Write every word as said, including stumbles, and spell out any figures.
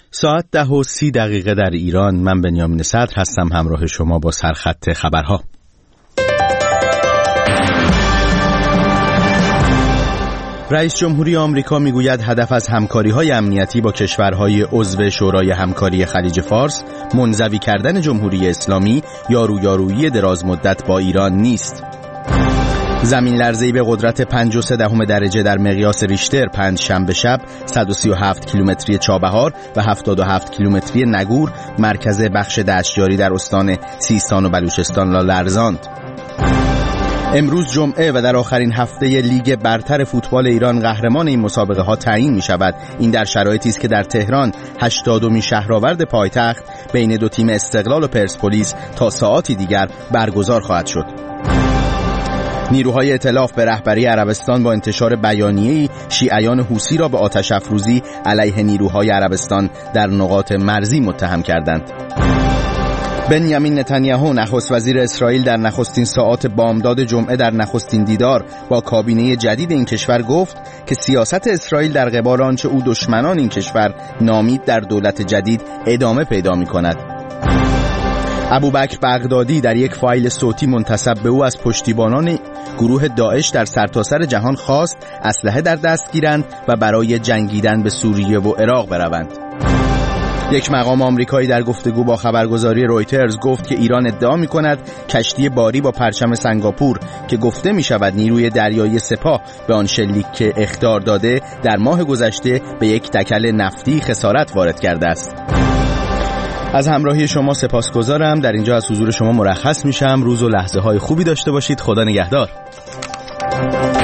ساعت ده و سی دقیقه در ایران. من بنیامین صدر هستم همراه شما با سرخط خبرها. رئیس جمهوری آمریکا میگوید هدف از همکاری‌های امنیتی با کشورهای عضو شورای همکاری خلیج فارس منزوی کردن جمهوری اسلامی یا رویارویی دراز مدت با ایران نیست. زمین لرزه‌ای به قدرت پنج و سه دهم درجه در مقیاس ریشتر پنجشنبه شب صد و سی و هفت کیلومتری چابهار و هفتاد و هفت کیلومتری نگور مرکز بخش دشتیاری در استان سیستان و بلوچستان را لرزاند. امروز جمعه و در آخرین هفته لیگ برتر فوتبال ایران قهرمان این مسابقه ها تعیین می شود. این در شرایطی است که در تهران هشتادمین شهرآورد پایتخت بین دو تیم استقلال و پرسپولیس تا ساعاتی دیگر برگزار خواهد شد. نیروهای ائتلاف به رهبری عربستان با انتشار بیانیه‌ای شیعیان حوثی را به آتش افروزی علیه نیروهای عربستان در نقاط مرزی متهم کردند. بنیامین نتانیاهو نخست وزیر اسرائیل در نخستین ساعات بامداد جمعه در نخستین دیدار با کابینه جدید این کشور گفت که سیاست اسرائیل در قبال آنچه او دشمنان این کشور نامید در دولت جدید ادامه پیدا می‌کند. ابوبکر بغدادی در یک فایل صوتی منتسب به او از پشتیبانان گروه داعش در سرتاسر جهان خواست اسلحه در دست گیرند و برای جنگیدن به سوریه و عراق بروند. یک مقام آمریکایی در گفتگو با خبرگزاری رویترز گفت که ایران ادعا می‌کند کشتی باری با پرچم سنگاپور که گفته می‌شود نیروی دریایی سپاه به آن شلیک اخطار داده در ماه گذشته به یک تکل نفتی خسارت وارد کرده است. از همراهی شما سپاسگزارم. در اینجا از حضور شما مرخص میشم. روز و لحظه های خوبی داشته باشید. خدا نگهدار.